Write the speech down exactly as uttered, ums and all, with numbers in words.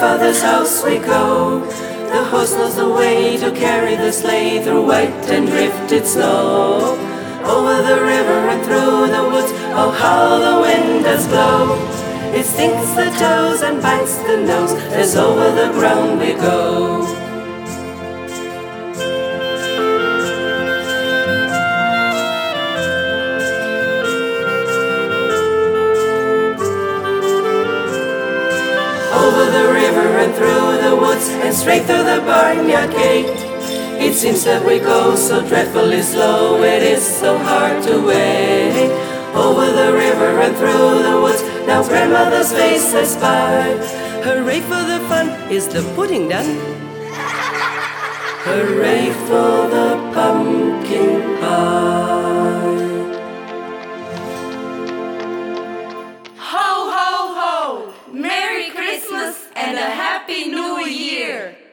grandfather's house we go. The horse knows the way to carry the sleigh through white and drifted snow. Over the river and through the woods, oh how the wind does blow. It stings the toes and bites the nose as over the ground we go. Over the river and through the woods and straight through the barnyard gate. It seems that we go so dreadfully slow, it is so hard to wait. Over the river and through the woods, now grandmother's face I spy. Hooray for the fun, is the pudding done? Hooray for the pumpkin pie. Ho, ho, ho! Merry Christmas and a Happy New Year!